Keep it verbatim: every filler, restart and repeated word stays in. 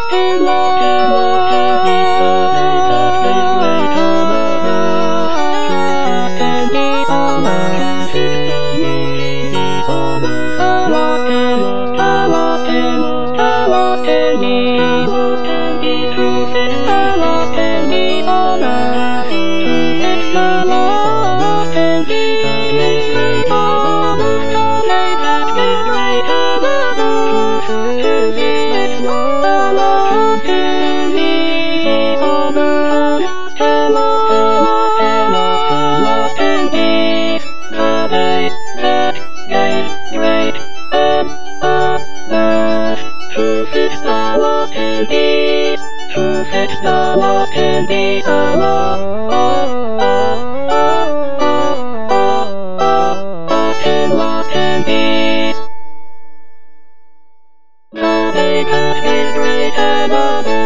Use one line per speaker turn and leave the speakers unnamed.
and lost and lost and beat the lost and beat the lost and lost and lost and lost and beat to fix the lost and beat the lost to fix the lost and beat the lost and beat the lost to make that make great and the lost to fix that lost and beat the lost and lost and lost and lost and lost and beat the make that great great and the lost to fix the lost and beat to fix the lost and beat the lost and lost and beat the make that great great and the